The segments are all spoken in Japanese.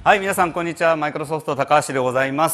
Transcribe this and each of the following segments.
はい、皆さんこんにちは。マイクロソフト高橋でございます。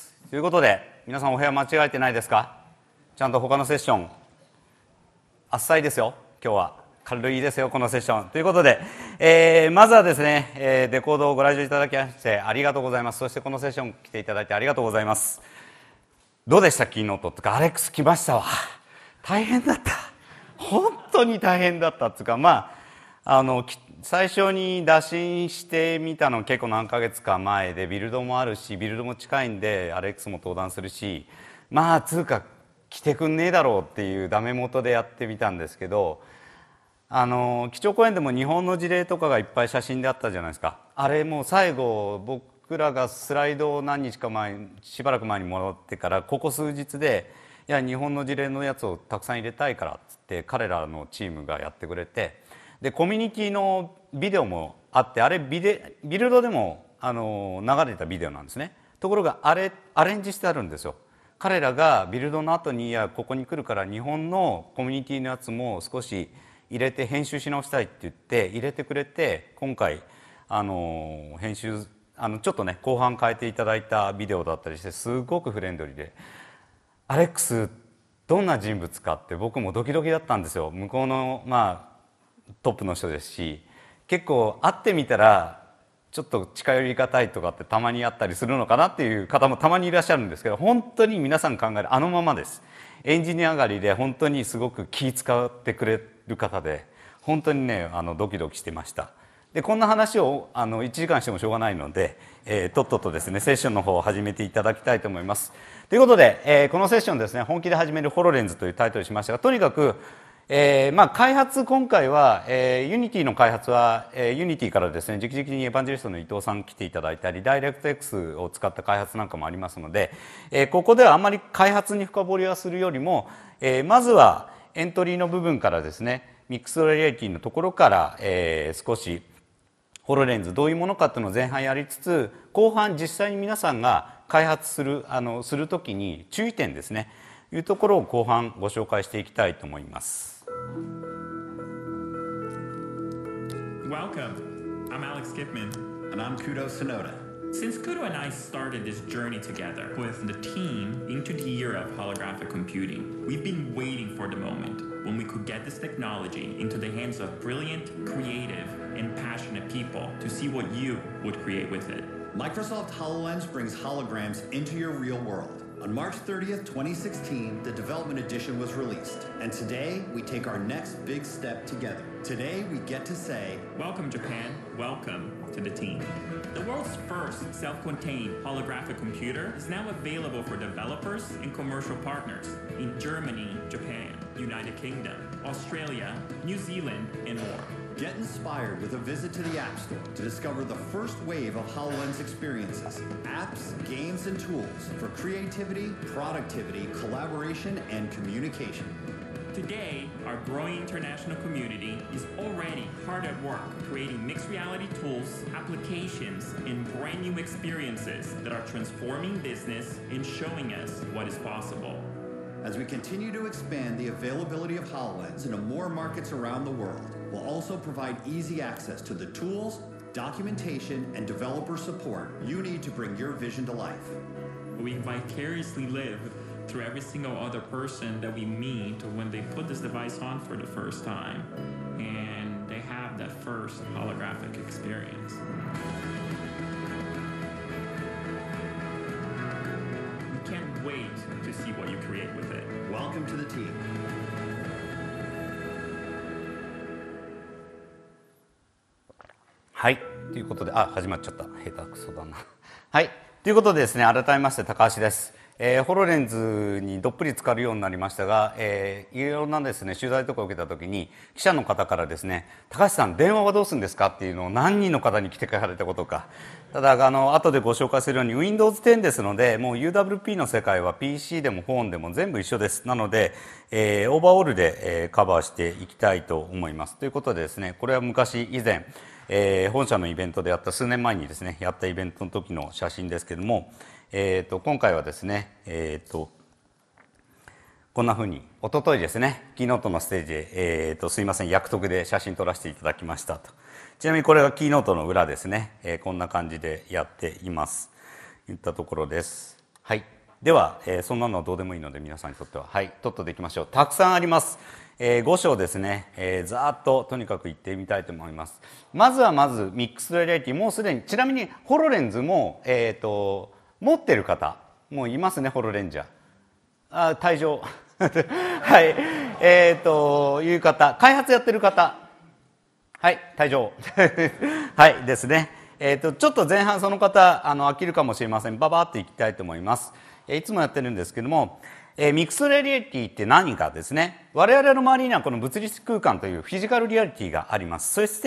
ということで、皆さんお部屋間違えてないですか？ちゃんと他のセッションあっさいですよ。今日は軽いですよ、このセッションということで、まずはですね、レコードをご来場いただきましてありがとうございます。そしてこのセッション来ていただいてありがとうございます。どうでした？キーノートとかアレックス来ましたわ。大変だった。本当に大変だったっていうか、最初に打診してみたの結構何ヶ月か前で、ビルドもあるしビルドも近いんでアレックスも登壇するし、つうか来てくんねえだろうっていうダメ元でやってみたんですけど、基調講演でも日本の事例とかがいっぱい写真であったじゃないですか。あれもう最後僕らがスライドを何日か前しばらく前にもらってから、ここ数日でいや日本の事例のやつをたくさん入れたいからっつって彼らのチームがやってくれて、でコミュニティのビデオもあって、あれビルドでも流れたビデオなんですね。ところがあれアレンジしてあるんですよ。彼らがビルドの後にいやここに来るから日本のコミュニティのやつも少し入れて編集し直したいって言って入れてくれて、今回編集ちょっとね後半変えていただいたビデオだったりして、すごくフレンドリーで、アレックスどんな人物かって僕もドキドキだったんですよ。向こうのトップの人ですし、結構会ってみたらちょっと近寄りがたいとかってたまにあったりするのかなっていう方もたまにいらっしゃるんですけど、本当に皆さん考えるあのままです。エンジニア上がりで本当にすごく気遣ってくれる方で、本当にねドキドキしてました。でこんな話を1時間してもしょうがないので、とっととですねセッションの方を始めていただきたいと思います。ということで、このセッションですね、本気で始めるホロレンズというタイトルにしましたが、とにかく開発今回は、ユニティの開発は、ユニティからですね直々にエヴァンジェリストの伊藤さん来ていただいたり、ダイレクト X を使った開発なんかもありますので、ここではあんまり開発に深掘りはするよりも、まずはエントリーの部分からですね、ミックスリアリティのところから、少しホロレンズどういうものかっていうのを前半やりつつ、後半実際に皆さんが開発するときに注意点ですねいうところを後半ご紹介していきたいと思います。 Welcome. I'm Alex Kipman. And I'm Kudo Sonoda. Since Kudo and I started this journey together with the team into the era of holographic computing, we've been waiting for the moment when we could get this technology into the hands of brilliant, creative, and passionate people to see what you would create with it. Microsoft HoloLens brings holograms into your real world. On March 30th, 2016, the development edition was released. And today, we take our next big step together. Today, we get to say, Welcome, Japan. Welcome to the team. The world's first self-contained holographic computer is now available for developers and commercial partners in Germany, Japan, United Kingdom, Australia, New Zealand, and more. Get inspired with a visit to the App Store to discover the first wave of HoloLens experiences, apps, games, and tools for creativity, productivity, collaboration, and communication. Today, our growing international community is already hard at work creating mixed reality tools, applications, and brand new experiences that are transforming business and showing us what is possible. As we continue to expand the availability of HoloLens into more markets around the world, we'll also provide easy access to the tools, documentation, and developer support you need to bring your vision to life. We vicariously live through every single other person that we meet when they put this device on for the first time, and they have that first holographic experience. We can't wait to see what you create with it. Welcome to the team. はい、ということで始まっちゃった。下手くそだな。はい、ということでですね、改めまして高橋です。ホロレンズにどっぷり浸かるようになりましたが、いろんなですね取材とかを受けた時に記者の方からですね、高橋さん電話はどうするんですかっていうのを何人の方に来てくれたことか。ただ後でご紹介するように Windows 10ですので、もう UWP の世界は PC でもフォンでも全部一緒です。なので、オーバーオールで、カバーしていきたいと思います。ということでですね、これは以前本社のイベントでやった数年前にですねやったイベントの時の写真ですけども、今回はですね、こんな風に一昨日ですねキーノートのステージで、すいません役得で写真撮らせていただきましたとちなみにこれがキーノートの裏ですね、こんな感じでやっていますといったところです。はい、では、そんなのはどうでもいいので皆さんにとっては、はい、とっとといきましょう。たくさんあります。5章ですね、ざーっととにかく言ってみたいと思います。まずミックスドリアリティ、もうすでに、ちなみにホロレンズも、持ってる方もういますね。ホロレンジャー、退場はい、いう方、開発やってる方、はい、退場はいですね。ちょっと前半その方飽きるかもしれません。ババーっといきたいと思います。いつもやってるんですけども、ミックスドリアリティって何かですね。我々の周りにはこの物理空間というフィジカルリアリティがあります。そして、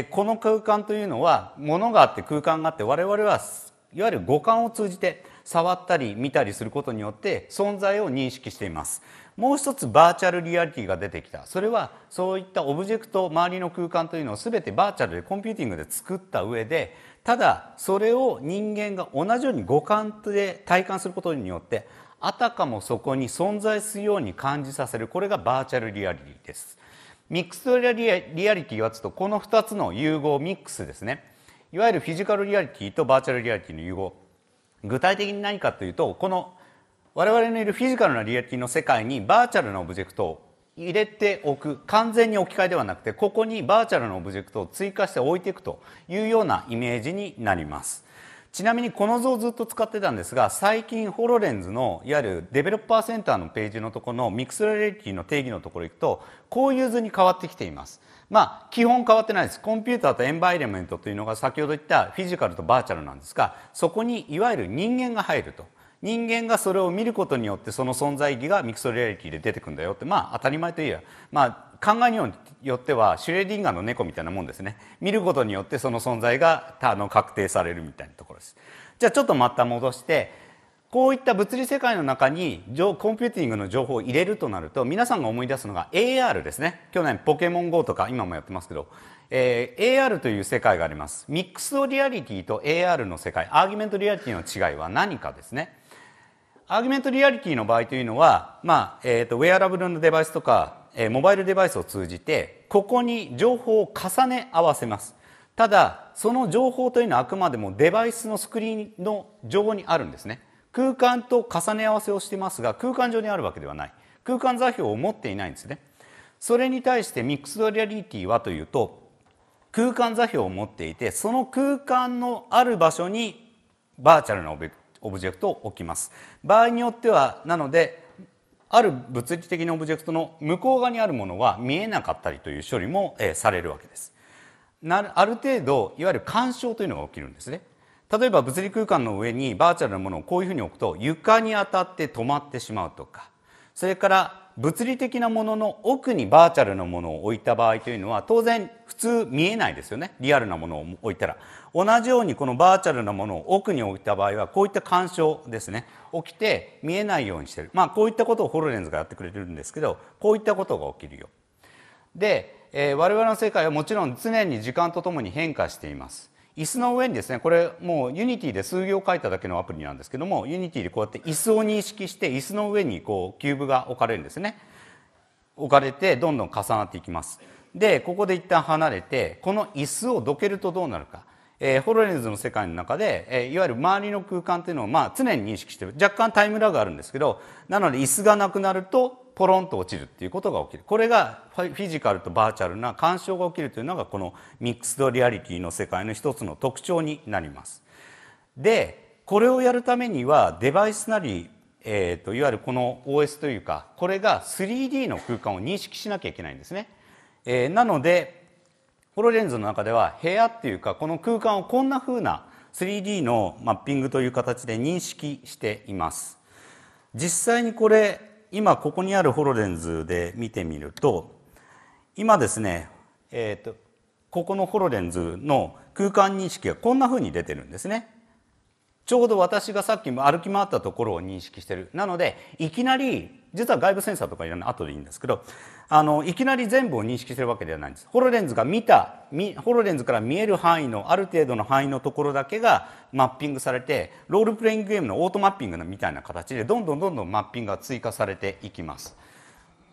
この空間というのは物があって空間があって、我々はいわゆる五感を通じて触ったり見たりすることによって存在を認識しています。もう一つバーチャルリアリティが出てきた。それはそういったオブジェクト、周りの空間というのを全てバーチャルでコンピューティングで作った上で、ただそれを人間が同じように五感で体感することによってあたかもそこに存在するように感じさせる。これがバーチャルリアリティです。ミックスドリアリティはとこの2つの融合ミックスですね。いわゆるフィジカルリアリティとバーチャルリアリティの融合。具体的に何かというと、この我々のいるフィジカルなリアリティの世界にバーチャルなオブジェクトを入れておく。完全に置き換えではなくて、ここにバーチャルなオブジェクトを追加して置いていくというようなイメージになります。ちなみにこの図をずっと使ってたんですが、最近ホロレンズのいわゆるデベロッパーセンターのページのところのミックスドリアリティの定義のところに行くと、こういう図に変わってきています。基本変わってないです。コンピューターとエンバイロメントというのが先ほど言ったフィジカルとバーチャルなんですが、そこにいわゆる人間が入ると。人間がそれを見ることによってその存在意義がミックスドリアリティで出てくるんだよって、当たり前といえば、考えによってはシュレーディンガーの猫みたいなもんですね。見ることによってその存在が確定されるみたいなところです。じゃあちょっとまた戻して、こういった物理世界の中にコンピューティングの情報を入れるとなると、皆さんが思い出すのが AR ですね。去年ポケモン GO とか今もやってますけど、AR という世界があります。ミックスドリアリティと AR の世界、アーギュメントリアリティの違いは何かですね。アーギュメントリアリティの場合というのは、ウェアラブルのデバイスとか、モバイルデバイスを通じてここに情報を重ね合わせます。ただその情報というのはあくまでもデバイスのスクリーンの上にあるんですね。空間と重ね合わせをしていますが、空間上にあるわけではない。空間座標を持っていないんですね。それに対してミックスドリアリティはというと、空間座標を持っていて、その空間のある場所にバーチャルなオブジェクトを置きます。場合によっては、なのである物理的なオブジェクトの向こう側にあるものは見えなかったりという処理もされるわけです。ある程度いわゆる干渉というのが起きるんですね。例えば物理空間の上にバーチャルなものをこういうふうに置くと床に当たって止まってしまうとか、それから物理的なものの奥にバーチャルなものを置いた場合というのは当然普通見えないですよね。リアルなものを置いたら。同じようにこのバーチャルなものを奥に置いた場合はこういった干渉ですね、起きて見えないようにしてる。こういったことをホロレンズがやってくれてるんですけど、こういったことが起きるよ。で、我々の世界はもちろん常に時間とともに変化しています。椅子の上にですね、これもうユニティで数行書いただけのアプリなんですけども、ユニティでこうやって椅子を認識して椅子の上にこうキューブが置かれるんですね。置かれてどんどん重なっていきます。でここで一旦離れて、この椅子をどけるとどうなるか。ホロレンズの世界の中で、いわゆる周りの空間というのを常に認識している。若干タイムラグあるんですけど、なので椅子がなくなるとポロンと落ちるっていうことが起きる。これがフィジカルとバーチャルな干渉が起きるというのがこのミックスドリアリティの世界の一つの特徴になります。でこれをやるためにはデバイスなり、いわゆるこの OS というか、これが 3D の空間を認識しなきゃいけないんですね。なのでホロレンズの中では部屋っていうかこの空間をこんな風な 3D のマッピングという形で認識しています。実際にこれ今ここにあるホロレンズで見てみると、今ですね、ここのホロレンズの空間認識がこんな風に出てるんですね。ちょうど私がさっき歩き回ったところを認識してる。なのでいきなり、実は外部センサーとかいらない、後でいいんですけど、いきなり全部を認識してるわけではないんです。ホロレンズから見える範囲のある程度の範囲のところだけがマッピングされて、ロールプレイングゲームのオートマッピングみたいな形でどんどんマッピングが追加されていきます。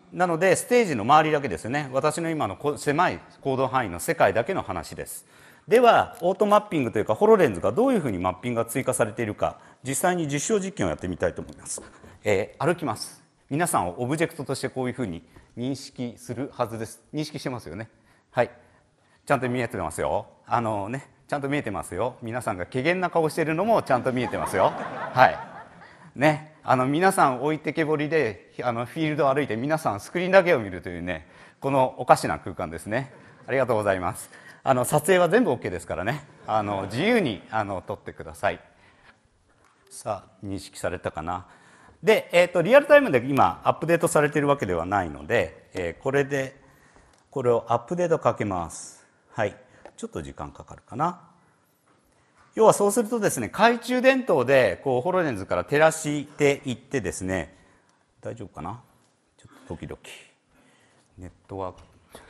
なのでステージの周りだけですよね。私の今の狭い行動範囲の世界だけの話です。ではオートマッピングというかホロレンズがどういうふうにマッピングが追加されているか、実際に実証実験をやってみたいと思います。歩きます。皆さんをオブジェクトとしてこういうふうに認識するはずです。認識してますよね。はい、ちゃんと見えてますよ。ちゃんと見えてますよ。皆さんが怪訝な顔しているのもちゃんと見えてますよ。はいね、皆さん置いてけぼりでフィールドを歩いて皆さんスクリーンだけを見るというね、このおかしな空間ですね。ありがとうございます。撮影は全部 OK ですからね、自由に撮ってください。さあ認識されたかな。で、リアルタイムで今アップデートされているわけではないので、これをアップデートかけます。はい、ちょっと時間かかるかな。要はそうするとですね、懐中電灯でこうホロレンズから照らしていってですね、大丈夫かな、ちょっと時々ネットワーク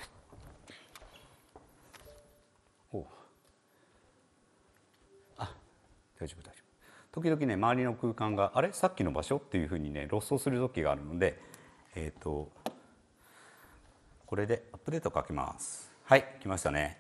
大丈夫時々ね、周りの空間があれさっきの場所っていうふうにねロストする時があるので、これでアップデートかけます。はい、来ましたね。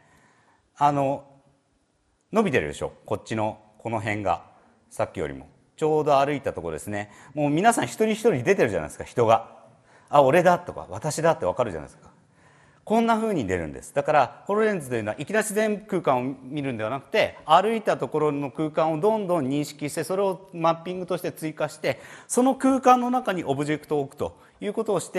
伸びてるでしょ、こっちのこの辺がさっきよりもちょうど歩いたところですね。もう皆さん一人一人出てるじゃないですか。人が俺だとか私だって分かるじゃないですか。こんな風に出るんです。だからホロレンズというのはいきなり全空間を見るんではなくて、歩いたところの空間をどんどん認識して、それをマッピングとして追加して、その空間の中にオブジェクトを置くということをして、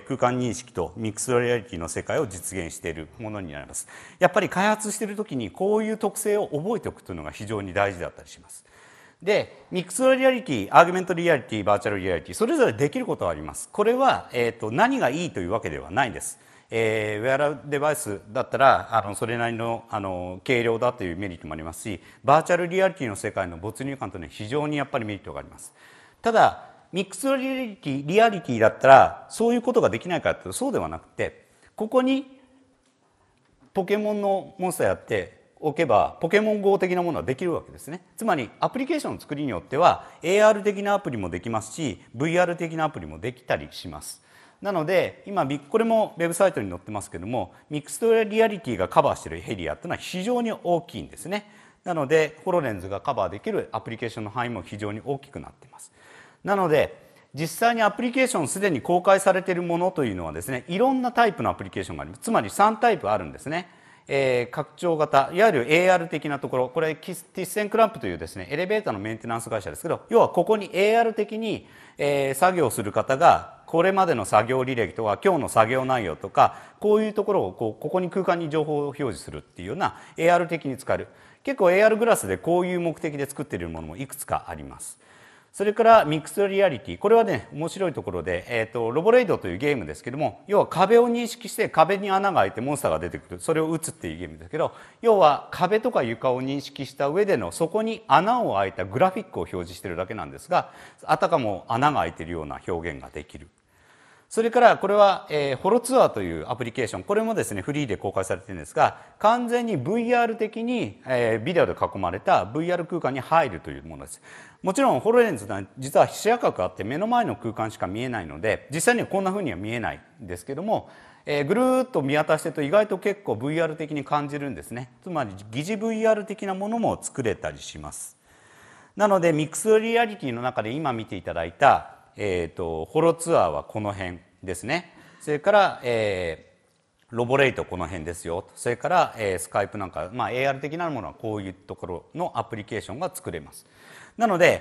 空間認識とミックスリアリティの世界を実現しているものになります。やっぱり開発している時にこういう特性を覚えておくというのが非常に大事だったりします。で、ミックスリアリティ、アーギュメントリアリティ、バーチャルリアリティ、それぞれできることはあります。これは、何がいいというわけではないんです。ウェアラブルデバイスだったらそれなりの軽量だというメリットもありますし、バーチャルリアリティの世界の没入感というのは非常にやっぱりメリットがあります。ただミックスリアリティだったらそういうことができないかというとそうではなくて、ここにポケモンのモンスターやっておけばポケモン GO 的なものはできるわけですね。つまりアプリケーションの作りによっては AR 的なアプリもできますし VR 的なアプリもできたりします。なので今これもウェブサイトに載ってますけども、ミックスリアリティがカバーしているエリアというのは非常に大きいんですね。なのでホロレンズがカバーできるアプリケーションの範囲も非常に大きくなっています。なので実際にアプリケーションすでに公開されているものというのはですね、いろんなタイプのアプリケーションがあります。つまり3タイプあるんですね。拡張型、いわゆる AR 的なところ、これティッセンクランプというですねエレベーターのメンテナンス会社ですけど、要はここに AR 的に、作業する方がこれまでの作業履歴とか今日の作業内容とかこういうところをここに空間に情報を表示するっていうような AR 的に使える。結構 AR グラスでこういう目的で作っているものもいくつかあります。それからミックスリアリティ、これはね面白いところで、ロボレイドというゲームですけども、要は壁を認識して壁に穴が開いてモンスターが出てくる、それを撃つっていうゲームですけど、要は壁とか床を認識した上でのそこに穴を開いたグラフィックを表示しているだけなんですが、あたかも穴が開いているような表現ができる。それからこれは、ホロツアーというアプリケーション、これもですねフリーで公開されているんですが、完全に VR 的に、ビデオで囲まれた VR 空間に入るというものです。もちろんホロレンズは実は視野角あって目の前の空間しか見えないので実際にはこんな風には見えないんですけども、ぐるーっと見渡してると意外と結構 VR 的に感じるんですね。つまり疑似 VR 的なものも作れたりします。なのでミックスリアリティの中で今見ていただいたホロツアーはこの辺ですね。それから、ロボレイトこの辺ですよ。それから、スカイプなんか、AR 的なものはこういうところのアプリケーションが作れます。なので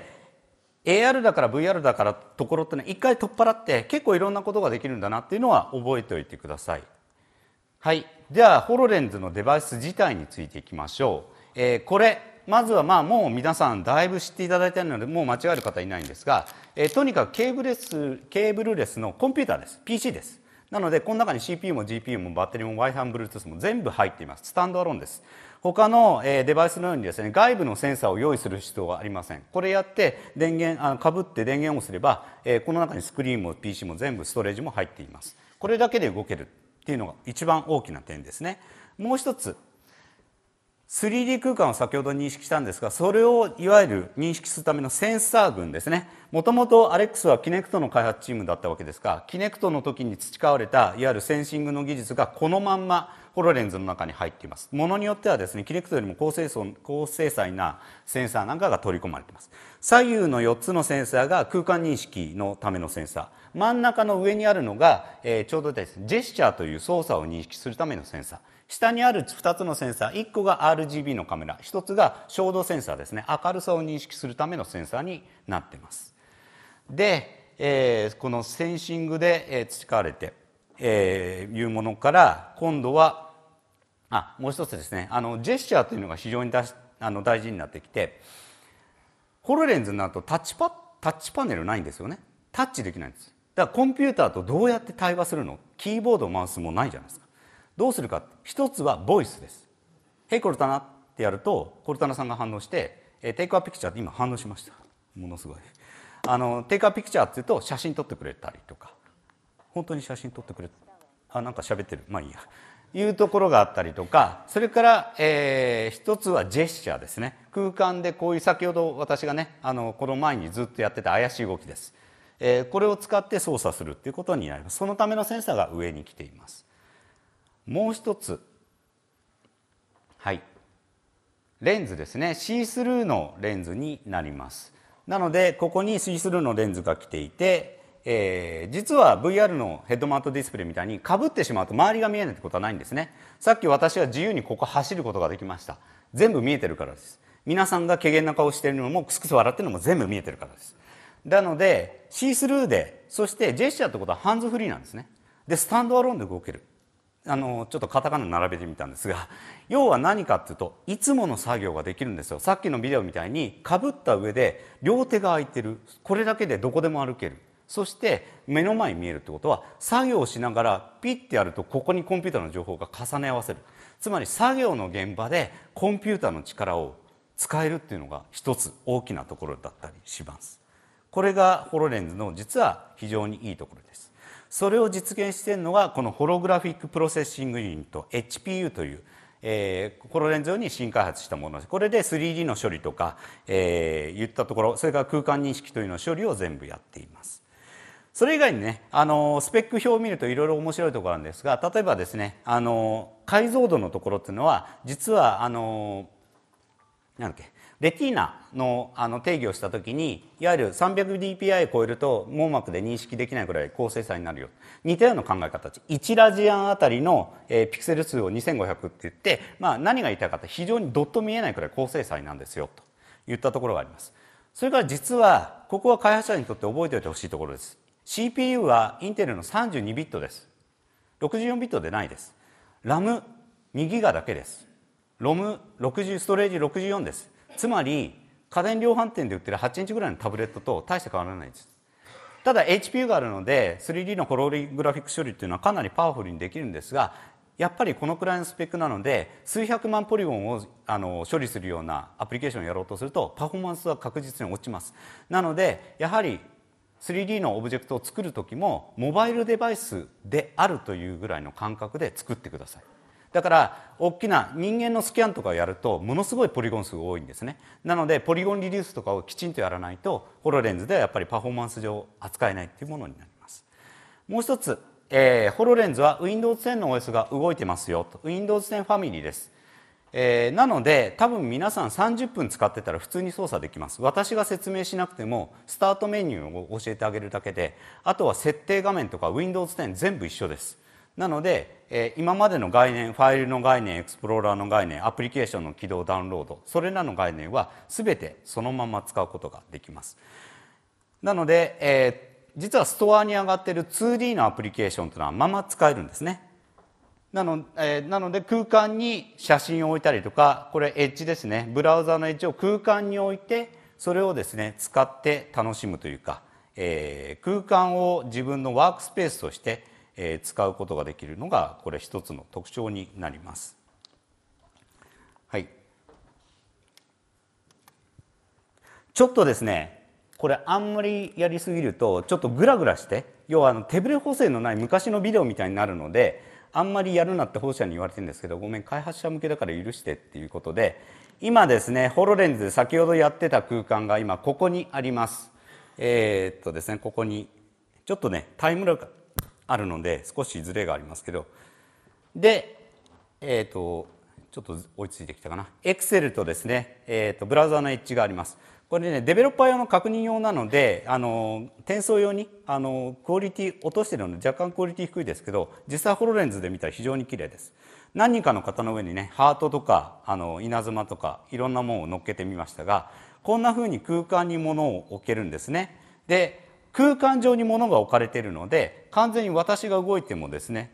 AR だから VR だからところってのは一回取っ払って結構いろんなことができるんだなっていうのは覚えておいてください。はい、ではホロレンズのデバイス自体についていきましょう。これまずはもう皆さんだいぶ知っていただいているのでもう間違える方いないんですが、とにかくケーブルレスのコンピューターです。 PC です。なのでこの中に CPU も GPU もバッテリーも Wi-Fi も Bluetooth も全部入っています。スタンドアローンです。他のデバイスのようにですね外部のセンサーを用意する必要はありません。これやって電源かぶって電源をすれば、この中にスクリーンも PC も全部ストレージも入っています。これだけで動けるっていうのが一番大きな点ですね。もう一つ 3D 空間を先ほど認識したんですが、それをいわゆる認識するためのセンサー群ですね。もともと Alex は Kinect の開発チームだったわけですが、Kinect の時に培われたいわゆるセンシングの技術がこのまんまホロレンズの中に入っています。ものによってはですね、Kinect よりも高精細なセンサーなんかが取り込まれています。左右の4つのセンサーが空間認識のためのセンサー。真ん中の上にあるのが、ちょうどですね、ジェスチャーという操作を認識するためのセンサー。下にある2つのセンサー、1個が RGB のカメラ、1つが照度センサーですね。明るさを認識するためのセンサーになっています。で、このセンシングで培われて、いうものから今度はもう一つですね、ジェスチャーというのが非常に大事になってきて、ホロレンズになるとタッチパネルないんですよね。タッチできないんです。だからコンピューターとどうやって対話するの？キーボードマウスもないじゃないですか。どうするか。一つはボイスです。ヘイコルタナってやるとコルタナさんが反応してテイクアピクチャーって今反応しました。ものすごい。テイクアピクチャーっていうと写真撮ってくれたりとか、本当に写真撮ってくれなんか喋ってる、まあいいや、いうところがあったりとか、それから、一つはジェスチャーですね。空間でこういう先ほど私がねこの前にずっとやってた怪しい動きです。これを使って操作するっていうことになります。そのためのセンサーが上に来ています。もう一つ、レンズですね。シースルーのレンズになります。なのでここにシースルーのレンズが来ていて、実は VR のヘッドマウントディスプレイみたいにかぶってしまうと周りが見えないってことはないんですね。さっき私は自由にここ走ることができました。全部見えてるからです。皆さんが怪げな顔しているのもクスクス笑ってるのも全部見えてるからです。なのでシースルーで、そしてジェスチャーってことはハンズフリーなんですね。でスタンドアローンで動ける。ちょっとカタカナ並べてみたんですが、要は何かっていうといつもの作業ができるんですよ。さっきのビデオみたいにかぶった上で両手が空いてる。これだけでどこでも歩ける。そして目の前に見えるってことは、作業をしながらピッてやるとここにコンピューターの情報が重ね合わせる。つまり作業の現場でコンピューターの力を使えるっていうのが一つ大きなところだったりします。これがホロレンズの実は非常にいいところです。それを実現しているのがこのホログラフィックプロセッシングユニット HPU という、ホロレンズ用に新開発したものです。これで 3D の処理とか、いったところ、それから空間認識というの処理を全部やっています。それ以外にね、スペック表を見るといろいろ面白いところなんですが、例えばですね、解像度のところっていうのは実はなんだっけ、レティーナの定義をしたときに、いわゆる 300dpi を超えると網膜で認識できないくらい高精細になるよ。似たような考え方。1ラジアンあたりの、ピクセル数を2500って言って、何が言いたいかって非常にドット見えないくらい高精細なんですよといったところがあります。それから実はここは開発者にとって覚えておいてほしいところです。CPU はインテルの32ビットです。64ビットでないです。RAM2 ギガだけです。ROM60、ストレージ64です。つまり家電量販店で売ってる8インチぐらいのタブレットと大して変わらないです。ただ HP があるので 3D のホログラフィック処理っていうのはかなりパワフルにできるんですが、やっぱりこのくらいのスペックなので数百万ポリゴンを処理するようなアプリケーションをやろうとするとパフォーマンスは確実に落ちます。なのでやはり 3D のオブジェクトを作る時もモバイルデバイスであるというぐらいの感覚で作ってください。だから大きな人間のスキャンとかをやるとものすごいポリゴン数が多いんですね。なのでポリゴンリデュースとかをきちんとやらないとホロレンズではやっぱりパフォーマンス上扱えないっていうものになります。もう一つ、ホロレンズは Windows 10の OS が動いてますよと。 Windows 10ファミリーです。なので多分皆さん30分使ってたら普通に操作できます。私が説明しなくてもスタートメニューを教えてあげるだけで、あとは設定画面とか Windows 10全部一緒です。なので、今までの概念、ファイルの概念、エクスプローラーの概念、アプリケーションの起動ダウンロード、それらの概念は全てそのまま使うことができます。なので、実はストアに上がっている 2D のアプリケーションというのはまま使えるんですね。なので空間に写真を置いたりとか、これエッジですね、ブラウザーのエッジを空間に置いてそれをですね使って楽しむというか、空間を自分のワークスペースとして使うことができるのがこれ一つの特徴になります。はい。ちょっとですね、これあんまりやりすぎるとちょっとグラグラして、要は手ブレ補正のない昔のビデオみたいになるので、 あんまりやるなって本社に言われてるんですけど、ごめん開発者向けだから許してっていうことで、今ですねホロレンズで先ほどやってた空間が今ここにあります。ですねここにちょっとねタイムラグがあるので少しズレがありますけど、でちょっと追いついてきたかな。Excel とですね、ブラウザのエッジがあります。これねデベロッパー用の確認用なので転送用にクオリティ落としてるので若干クオリティ低いですけど、実際ホロレンズで見たら非常に綺麗です。何人かの方の上にねハートとか稲妻とかいろんなものを乗っけてみましたが、こんなふうに空間に物を置けるんですね。で空間上に物が置かれているので完全に私が動いてもですね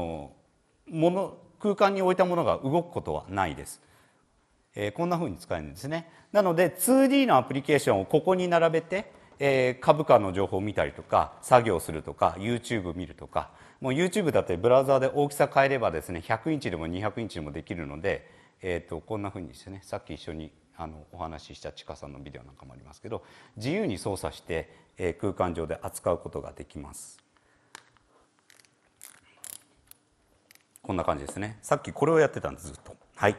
空間に置いたものが動くことはないです。こんなふうに使えるんですね。なので 2D のアプリケーションをここに並べて、株価の情報を見たりとか作業するとか YouTube 見るとか、もう YouTube だってブラウザーで大きさ変えればですね100インチでも200インチでもできるので、こんなふうにしてね、さっき一緒にお話ししたちかさんのビデオなんかもありますけど、自由に操作して、空間上で扱うことができます。こんな感じですね。さっきこれをやってたんですずっと。はい。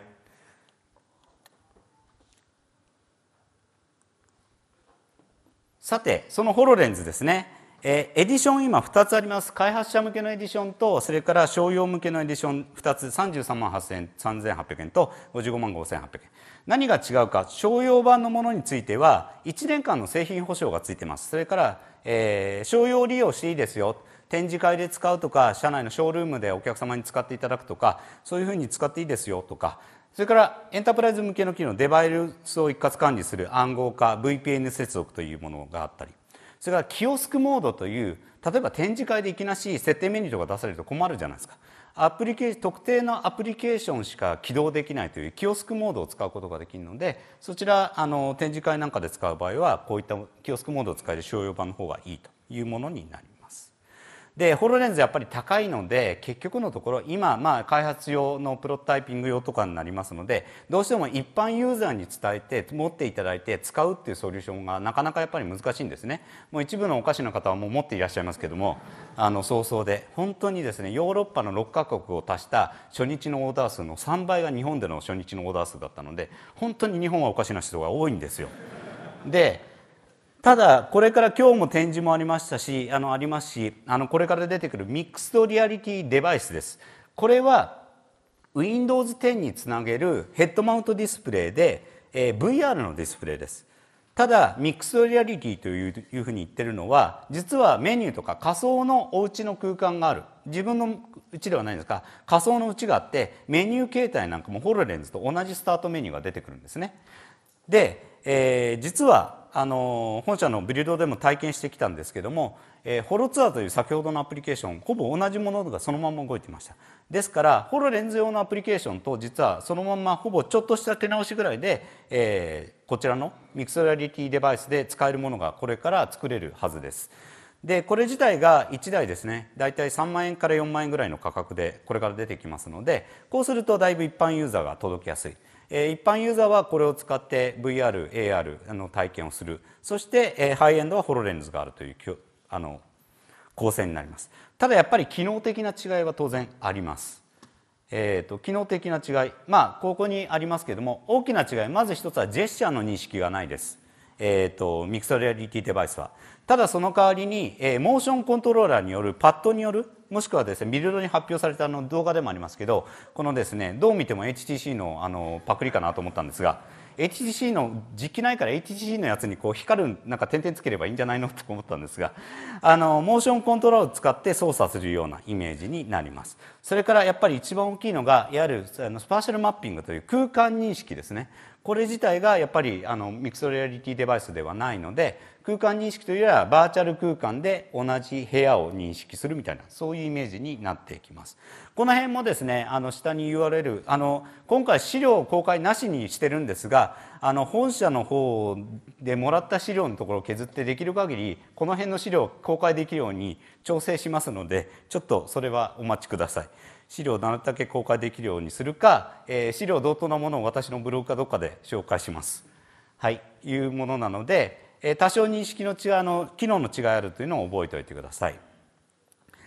さてそのホロレンズですね、エディション今2つあります。開発者向けのエディションとそれから商用向けのエディション2つ、33万8000円3800円と55万5800円。何が違うか、商用版のものについては1年間の製品保証がついてます。それから、商用利用していいですよ、展示会で使うとか社内のショールームでお客様に使っていただくとかそういうふうに使っていいですよとか、それからエンタープライズ向けの機能デバイスを一括管理する暗号化 VPN 接続というものがあったり、それからキオスクモードという、例えば展示会でいきなし設定メニューとか出されると困るじゃないですか。特定のアプリケーションしか起動できないというキオスクモードを使うことができるので、そちら展示会なんかで使う場合はこういったキオスクモードを使える商用版の方がいいというものになります。でホロレンズやっぱり高いので結局のところ今開発用のプロトタイピング用とかになりますので、どうしても一般ユーザーに伝えて持っていただいて使うっていうソリューションがなかなかやっぱり難しいんですね。もう一部のおかしな方はもう持っていらっしゃいますけども、早々で本当にですねヨーロッパの6カ国を足した初日のオーダー数の3倍が日本での初日のオーダー数だったので、本当に日本はおかしな人が多いんですよ。でただこれから今日も展示もありましたしありますしこれから出てくるミックスドリアリティデバイスです。これは Windows 10につなげるヘッドマウントディスプレイで、VR のディスプレイです。ただミックスドリアリティというふうに言ってるのは、実はメニューとか仮想のお家の空間がある、自分の家ではないんですが仮想の家があってメニュー形態なんかもホロレンズと同じスタートメニューが出てくるんですね。で、実は本社のビルドでも体験してきたんですけども、ホロツアーという先ほどのアプリケーションほぼ同じものがそのまま動いていました。ですからホロレンズ用のアプリケーションと実はそのままほぼちょっとした手直しぐらいで、こちらのミックスドリアリティデバイスで使えるものがこれから作れるはずです。でこれ自体が1台ですねだいたい3万円から4万円ぐらいの価格でこれから出てきますので、こうするとだいぶ一般ユーザーが届きやすい。一般ユーザーはこれを使って VR、AR の体験をする。そしてハイエンドはホロレンズがあるという構成になります。ただやっぱり機能的な違いは当然あります。機能的な違い、ここにありますけれども、大きな違い、まず一つはジェスチャーの認識がないです。ミックスドリアリティデバイスは。ただその代わりに、モーションコントローラーによるパッドによる、もしくはですねビルドに発表された動画でもありますけど、このですねどう見ても HTC のパクリかなと思ったんですが、 HTC の実機ないから HTC のやつにこう光るなんか点々つければいいんじゃないのと思ったんですが、モーションコントローラーを使って操作するようなイメージになります。それからやっぱり一番大きいのがいわゆるスパーシャルマッピングという空間認識ですね。これ自体がやっぱりミックスドリアリティデバイスではないので、空間認識というよりはバーチャル空間で同じ部屋を認識するみたいな、そういうイメージになっていきます。この辺もですね下に URL 今回資料を公開なしにしてるんですが、本社の方でもらった資料のところを削ってできる限りこの辺の資料を公開できるように調整しますので、ちょっとそれはお待ちください。資料をなるだけ公開できるようにするか、資料同等なものを私のブログかどっかで紹介します。はい、いうものなので、多少認識の違い機能の違いあるというのを覚えておいてください。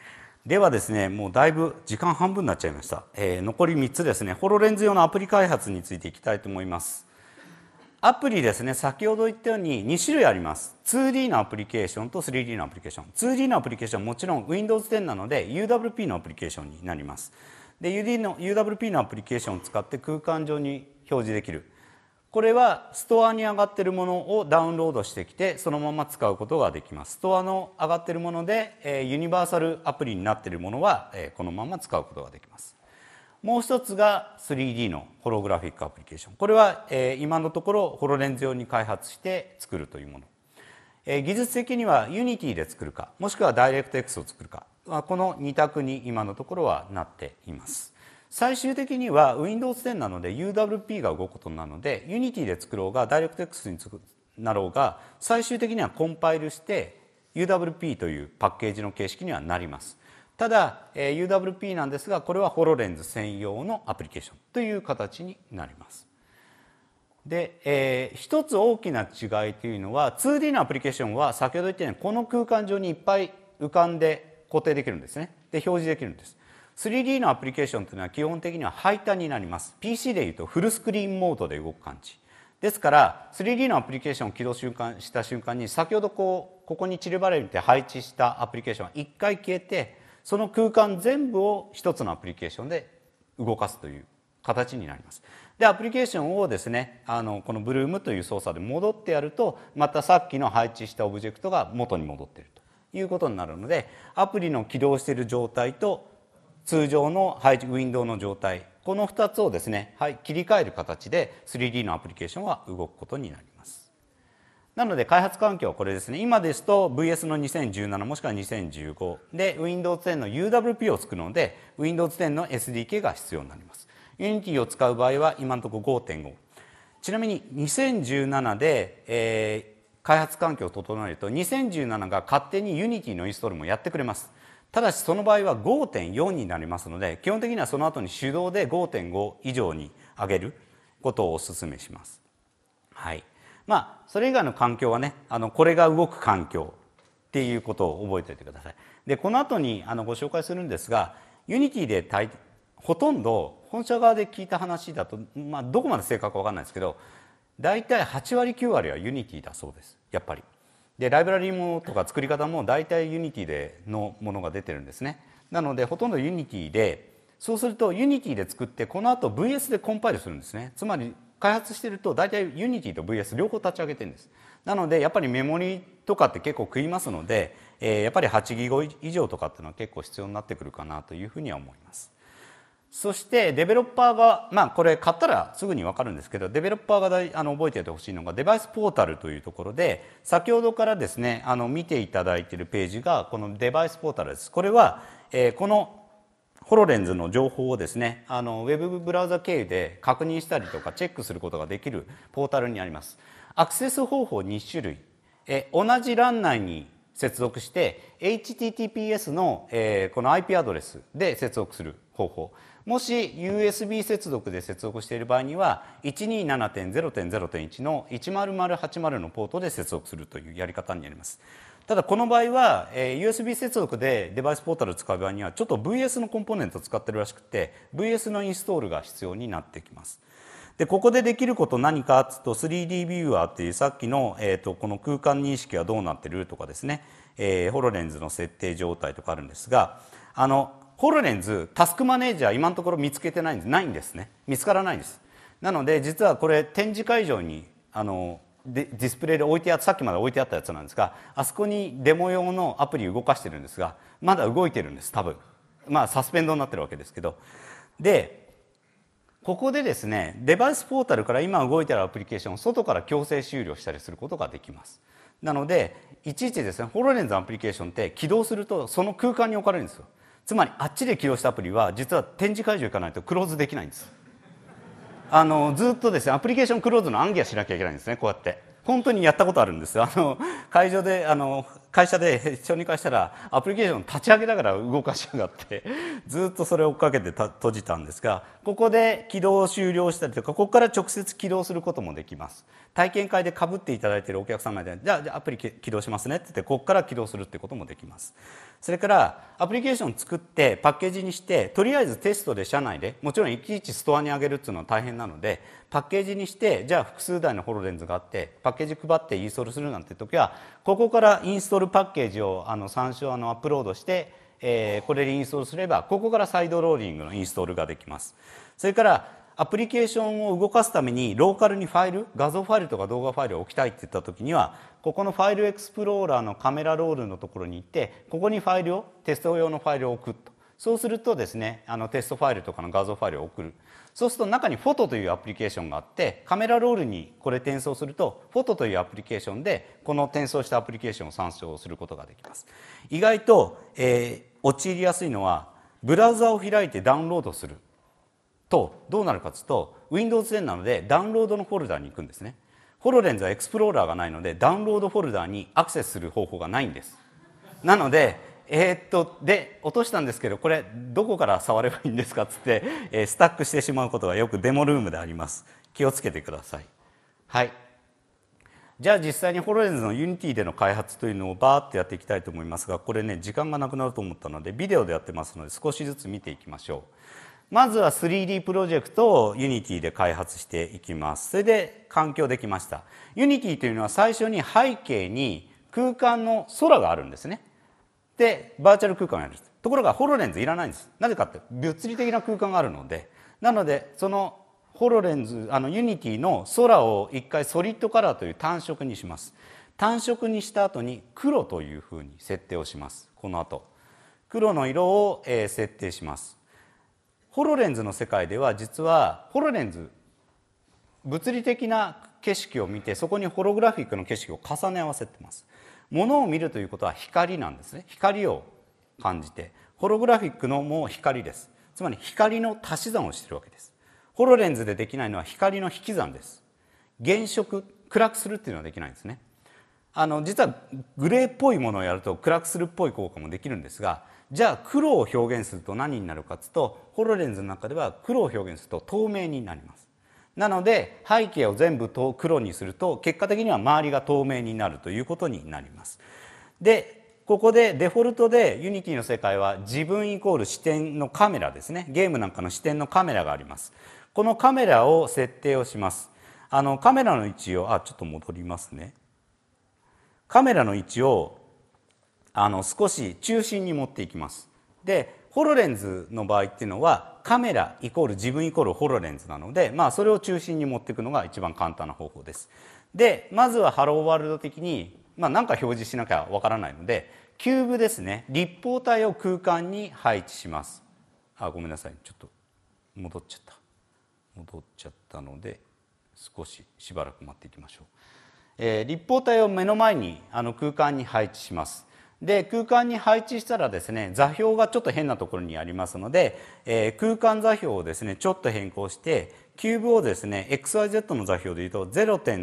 ではですね、もうだいぶ時間半分になっちゃいました。残り3つですね、ホロレンズ用のアプリ開発についていきたいと思います。アプリですね、先ほど言ったように2種類あります。2D のアプリケーションと 3D のアプリケーション。2D のアプリケーションはもちろん Windows 10なので UWP のアプリケーションになります。で、UWP のアプリケーションを使って空間上に表示できる。これはストアに上がっているものをダウンロードしてきてそのまま使うことができます。ストアの上がっているもので、ユニバーサルアプリになっているものは、このまま使うことができます。もう一つが 3D のホログラフィックアプリケーション。これは、今のところホロレンズ用に開発して作るというもの。技術的には Unity で作るかもしくは DirectX を作るか、この2択に今のところはなっています。最終的には Windows 10なので UWP が動くことなので Unity で作ろうが DirectX になろうが最終的にはコンパイルして UWP というパッケージの形式にはなります。ただ、UWP なんですがこれはホロレンズ専用のアプリケーションという形になります。で、一つ大きな違いというのは 2D のアプリケーションは先ほど言ったようにこの空間上にいっぱい浮かんで固定できるんですね。で表示できるんです。3D のアプリケーションというのは基本的には配端になります。PC でいうとフルスクリーンモードで動く感じですから 3D のアプリケーションを起動した瞬間に先ほどここに散りばれて配置したアプリケーションは1回消えてその空間全部を一つのアプリケーションで動かすという形になります。でアプリケーションをですねこのブルームという操作で戻ってやるとまたさっきの配置したオブジェクトが元に戻っているということになるのでアプリの起動している状態と通常のウィンドウの状態この2つをですね、切り替える形で 3D のアプリケーションは動くことになります。なので開発環境はこれですね。今ですと VS の2017もしくは2015で Windows 10の UWP を作るので Windows 10の SDK が必要になります。Unity を使う場合は今のところ 5.5 ちなみに2017で、開発環境を整えると2017が勝手に Unity のインストールもやってくれます。ただしその場合は 5.4 になりますので基本的にはその後に手動で 5.5 以上に上げることをお勧めします。はい。それ以外の環境はねこれが動く環境っていうことを覚えておいてください。でこの後にご紹介するんですが Unity でほとんど本社側で聞いた話だと、どこまで正確か分かんないですけど大体8割9割は Unity だそうですやっぱり。でライブラリもとか作り方も大体 Unity でのものが出てるんですね。なのでほとんど Unity でそうすると Unity で作ってこの後 VS でコンパイルするんですね。つまり開発してると大体 Unity と VS 両方立ち上げてるんです。なのでやっぱりメモリとかって結構食いますので、やっぱり8ギガ以上とかっていうのは結構必要になってくるかなというふうには思います。そしてデベロッパーがこれ買ったらすぐに分かるんですけどデベロッパーが覚えておいてほしいのがデバイスポータルというところで先ほどからですね見ていただいているページがこのデバイスポータルです。これは、このホロレンズの情報をですねウェブブラウザ経由で確認したりとかチェックすることができるポータルにあります。アクセス方法2種類、同じ LAN 内に接続して HTTPS の、この IP アドレスで接続する方法もし USB 接続で接続している場合には 127.0.0.1 の10080のポートで接続するというやり方になります。ただこの場合は、USB 接続でデバイスポータルを使う場合にはちょっと VS のコンポーネントを使ってるらしくて VS のインストールが必要になってきます。でここでできること何かというと 3D ビューアーっていうさっきの、この空間認識はどうなってるとかですね、ホロレンズの設定状態とかあるんですがホロレンズタスクマネージャー今のところ見つけてないんですね。見つからないんです。なので実はこれ展示会場にディスプレイで置いてさっきまで置いてあったやつなんですがあそこにデモ用のアプリ動かしてるんですがまだ動いてるんです多分。サスペンドになってるわけですけどでここでですねデバイスポータルから今動いているアプリケーションを外から強制終了したりすることができます。なのでいちいちですねホロレンズのアプリケーションって起動するとその空間に置かれるんですよ。つまりあっちで起動したアプリは実は展示会場行かないとクローズできないんです。ずっとですねアプリケーションクローズの暗記はしなきゃいけないんですね。こうやって本当にやったことあるんです。会場で会社で承認会したらアプリケーション立ち上げながら動かしやがってずっとそれを追っかけて閉じたんですが、ここで起動を終了したりとか、ここから直接起動することもできます。体験会でかぶっていただいているお客様で、じゃあアプリ起動しますねって言って、ここから起動するってこともできます。それからアプリケーション作ってパッケージにして、とりあえずテストで社内で、もちろんいちいちストアに上げるっていうのは大変なので、パッケージにして、じゃあ複数台のホロレンズがあってパッケージ配ってインストールするなんて時は、ここからインストールパッケージを参照アップロードして、これでインストールすれば、ここからサイドローリングのインストールができます。それからアプリケーションを動かすためにローカルにファイル、画像ファイルとか動画ファイルを置きたいって言った時には、ここのファイルエクスプローラーのカメラロールのところに行って、ここにファイルを、テスト用のファイルを置くと。そうするとですね、テストファイルとかの画像ファイルを送る。そうすると中にフォトというアプリケーションがあって、カメラロールにこれ転送すると、フォトというアプリケーションでこの転送したアプリケーションを参照することができます。意外と、陥りやすいのは、ブラウザを開いてダウンロードするとどうなるかというと、 Windows 10なのでダウンロードのフォルダに行くんですね。ホロレンズはエクスプローラーがないのでダウンロードフォルダにアクセスする方法がないんです。なのでで落としたんですけど、これどこから触ればいいんですかっつって、スタックしてしまうことがよくデモルームであります。気をつけてください。はい、じゃあ実際にホロレンズの Unity での開発というのをバーッとやっていきたいと思いますが、これね時間がなくなると思ったのでビデオでやってますので少しずつ見ていきましょう。まずは 3D プロジェクトを Unity で開発していきます。それで環境できました。 Unity というのは最初に背景に空間の空があるんですね。でバーチャル空間があるんです。ところがホロレンズいらないんです。なぜかって物理的な空間があるので。なのでそのホロレンズUnity の空を一回ソリッドカラーという単色にします。単色にした後に黒というふうに設定をします。この後黒の色を設定します。ホロレンズの世界では実はホロレンズ、物理的な景色を見てそこにホログラフィックの景色を重ね合わせてます。ものを見るということは光なんですね。光を感じて、ホログラフィックのも光です。つまり光の足し算をしているわけです。ホロレンズでできないのは光の引き算です。原色、暗くするっていうのはできないんですね。実はグレーっぽいものをやると暗くするっぽい効果もできるんですが、じゃあ黒を表現すると何になるかというと、ホロレンズの中では黒を表現すると透明になります。なので背景を全部黒にすると結果的には周りが透明になるということになります。でここでデフォルトで Unity の世界は自分イコール視点のカメラですね。ゲームなんかの視点のカメラがあります。このカメラを設定をします。カメラの位置をちょっと戻りますね。カメラの位置を少し中心に持っていきます。でホロレンズの場合っていうのはカメライコール自分イコールホロレンズなので、それを中心に持っていくのが一番簡単な方法です。でまずはハローワールド的に何か表示しなきゃわからないのでキューブですね、立方体を空間に配置します。ごめんなさい、ちょっと戻っちゃったので少ししばらく待っていきましょう。立方体を目の前に空間に配置します。で空間に配置したらですね、座標がちょっと変なところにありますので、空間座標をですねちょっと変更してキューブをですね XYZ の座標でいうと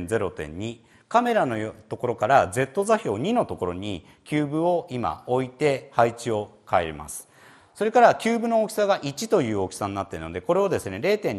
0.0.2、 カメラのところから Z 座標2のところにキューブを今置いて配置を変えます。それからキューブの大きさが1という大きさになっているので、これをですね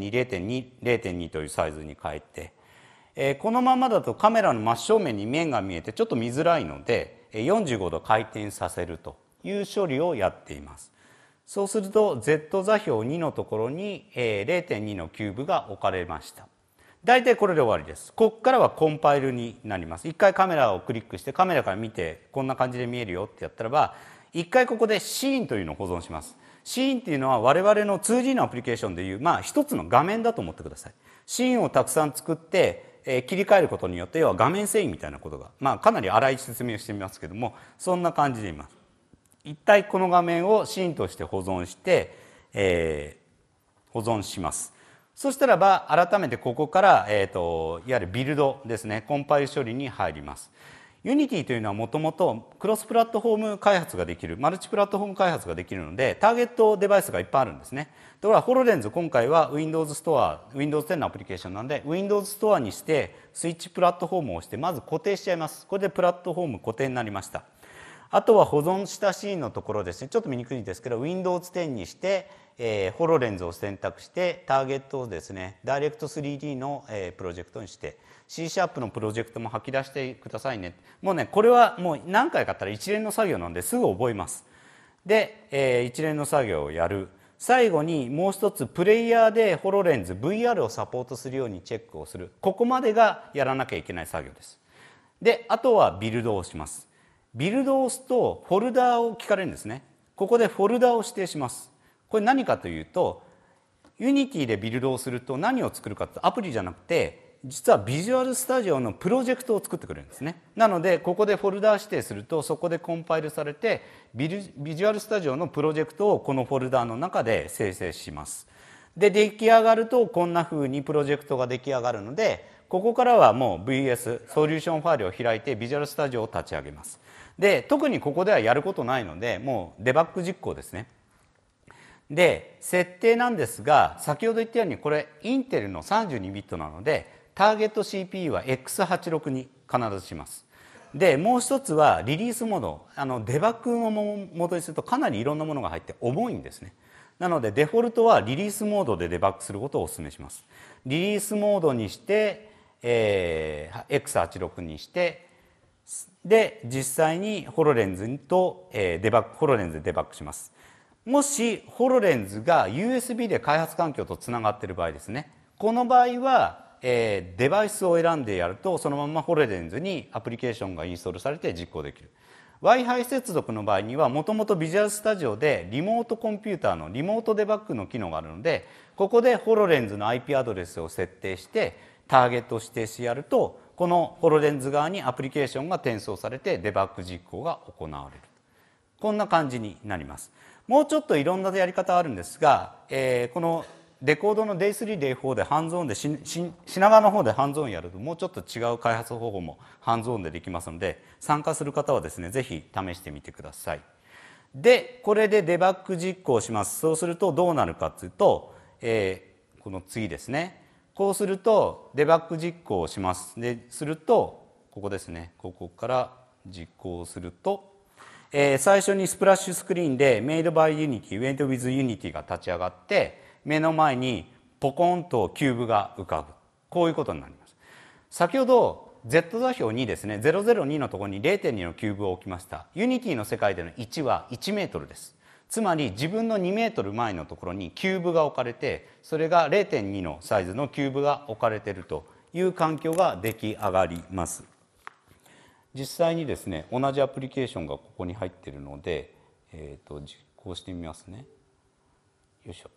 0.2、0.2、0.2 というサイズに変えて、このままだとカメラの真正面に面が見えてちょっと見づらいので45度回転させるという処理をやっています。そうすると Z 座標2のところに 0.2 のキューブが置かれました。大体これで終わりです。ここからはコンパイルになります。一回カメラをクリックしてカメラから見てこんな感じで見えるよってやったらば、一回ここでシーンというのを保存します。シーンっていうのは我々の 2D のアプリケーションでいう一つの画面だと思ってください。シーンをたくさん作って切り替えることによって要は画面遷移みたいなことが、かなり粗い説明をしてみますけども、そんな感じでいます。一体この画面をシーンとして保存して、保存します。そしたらば改めてここから、いわゆるビルドですね、コンパイル処理に入ります。Unity というのはもともとクロスプラットフォーム開発ができる、マルチプラットフォーム開発ができるのでターゲットデバイスがいっぱいあるんですね。ところがホロレンズ今回は Windows Store、Windows 10のアプリケーションなので Windows Store にしてスイッチプラットフォームを押してまず固定しちゃいます。これでプラットフォーム固定になりました。 あとは保存したシーンのところですね、ちょっと見にくいですけど Windows 10にして、ホロレンズを選択してターゲットをですねダイレクト 3D の、プロジェクトにして C# のプロジェクトも吐き出してくださいね。もうねこれはもう何回かやったら一連の作業なんですぐ覚えます。で、一連の作業をやる。最後にもう一つプレイヤーでホロレンズ VR をサポートするようにチェックをする。ここまでがやらなきゃいけない作業です。であとはビルドをします。ビルドを押すとフォルダを聞かれるんですね。ここでフォルダを指定します。これ何かというと Unity でビルドをすると何を作るかというとアプリじゃなくて実はビジュアルスタジオのプロジェクトを作ってくれるんですね。なのでここでフォルダ指定するとそこでコンパイルされてビジュアルスタジオのプロジェクトをこのフォルダの中で生成します。で出来上がるとこんな風にプロジェクトが出来上がるのでここからはもう VS ソリューションファイルを開いてビジュアルスタジオを立ち上げます。で特にここではやることないのでもうデバッグ実行ですね。で設定なんですが先ほど言ったようにこれインテルの32ビットなのでターゲット CPU は X86 に必ずします。でもう一つはリリースモードデバッグのモードにするとかなりいろんなものが入って重いんですね。なのでデフォルトはリリースモードでデバッグすることをお勧めします。リリースモードにして、X86 にしてで実際にホロレンズと、ホロレンズでデバッグします。もしホロレンズが USB で開発環境とつながっている場合ですね。この場合はデバイスを選んでやるとそのままホロレンズにアプリケーションがインストールされて実行できる。Wi-Fi 接続の場合にはもともとビジュアルスタジオでリモートコンピューターのリモートデバッグの機能があるのでここでホロレンズの IP アドレスを設定してターゲットを指定してやるとこのホロレンズ側にアプリケーションが転送されてデバッグ実行が行われる。こんな感じになります。もうちょっといろんなやり方あるんですが、このレコードの Day3、Day4 でハンズオンで品川の方でハンズオンやるともうちょっと違う開発方法もハンズオンでできますので参加する方はですねぜひ試してみてください。でこれでデバッグ実行します。そうするとどうなるかというと、この次ですねこうするとデバッグ実行をします。でするとここですねここから実行すると最初にスプラッシュスクリーンで Made by Unity, Went with Unity が立ち上がって目の前にポコンとキューブが浮かぶ。こういうことになります。先ほど Z 座標にですね002のところに 0.2 のキューブを置きました。Unity の世界での1は1メートルです。つまり自分の2メートル前のところにキューブが置かれてそれが 0.2 のサイズのキューブが置かれているという環境が出来上がります。実際にですね同じアプリケーションがここに入っているので、実行してみますね。よいしょ。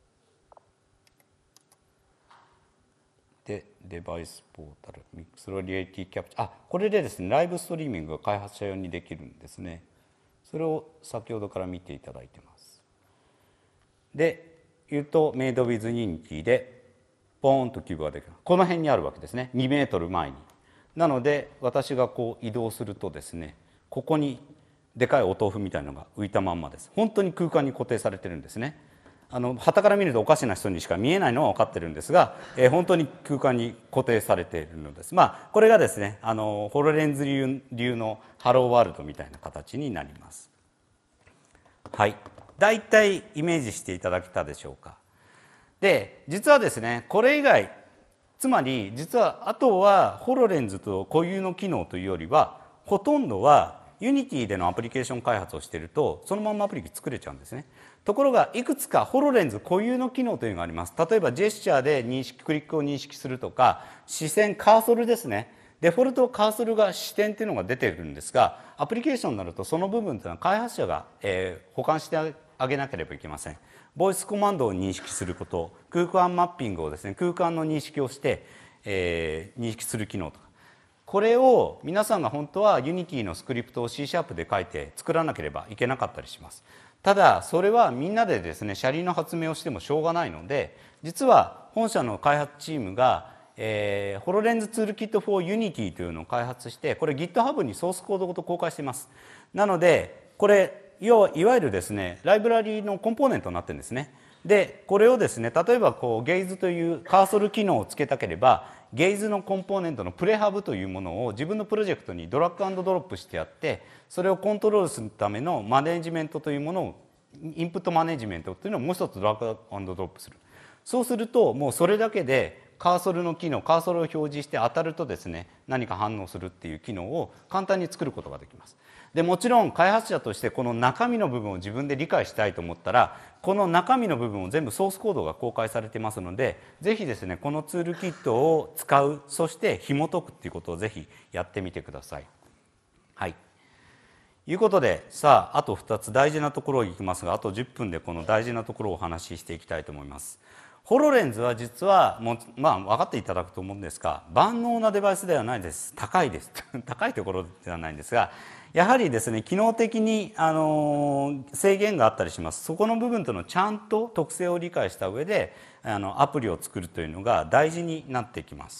でデバイスポータルミックスロリエイティキャプチャーこれでですねライブストリーミングが開発者用にできるんですね。それを先ほどから見ていただいてます。で言うとメイドウィズユニティでポーンとキューブができる。この辺にあるわけですね2メートル前に。なので私がこう移動するとですねここにでかいお豆腐みたいなのが浮いたまんまです。本当に空間に固定されてるんですね。傍から見るとおかしな人にしか見えないのは分かってるんですが、本当に空間に固定されているのです。これがですねホロレンズ流のハローワールドみたいな形になります。はい、だいたいイメージしていただけたでしょうか。で実はですねこれ以外つまり実はあとはホロレンズと固有の機能というよりはほとんどはユニティでのアプリケーション開発をしているとそのままアプリ作れちゃうんですね。ところがいくつかホロレンズ固有の機能というのがあります。例えばジェスチャーでクリックを認識するとか視線カーソルですね。デフォルトカーソルが視点というのが出てるんですがアプリケーションになるとその部分というのは開発者が、保管してあげなければいけません。ボイスコマンドを認識すること空間マッピングをですね空間の認識をして、認識する機能とかこれを皆さんが本当は Unity のスクリプトを C# で書いて作らなければいけなかったりします。ただそれはみんなでですね車輪の発明をしてもしょうがないので実は本社の開発チームが、ホロレンズツールキット for Unity というのを開発してこれ GitHub にソースコードごと公開しています。なのでこれいわゆるですねライブラリのコンポーネントになってるんですね。 でこれをですね、例えばこうゲイズというカーソル機能をつけたければ、ゲイズのコンポーネントのプレハブというものを自分のプロジェクトにドラッグアンドドロップしてやって、それをコントロールするためのマネジメントというものを、インプットマネジメントというのをもう一つドラッグアンドドロップする。そうするともうそれだけでカーソルの機能、カーソルを表示して当たるとですね、何か反応するっていう機能を簡単に作ることができます。でもちろん開発者としてこの中身の部分を自分で理解したいと思ったら、この中身の部分を全部ソースコードが公開されてますので、ぜひですねこのツールキットを使う、そして紐解くっていうことをぜひやってみてください。はい、ということで、さああと2つ大事なところをいきますが、あと10分でこの大事なところをお話ししていきたいと思います。ホロレンズは実はもう、分かっていただくと思うんですが、万能なデバイスではないです。高いです高いところではないんですが、やはりですね機能的に制限があったりします。そこの部分とのちゃんと特性を理解した上でアプリを作るというのが大事になってきます。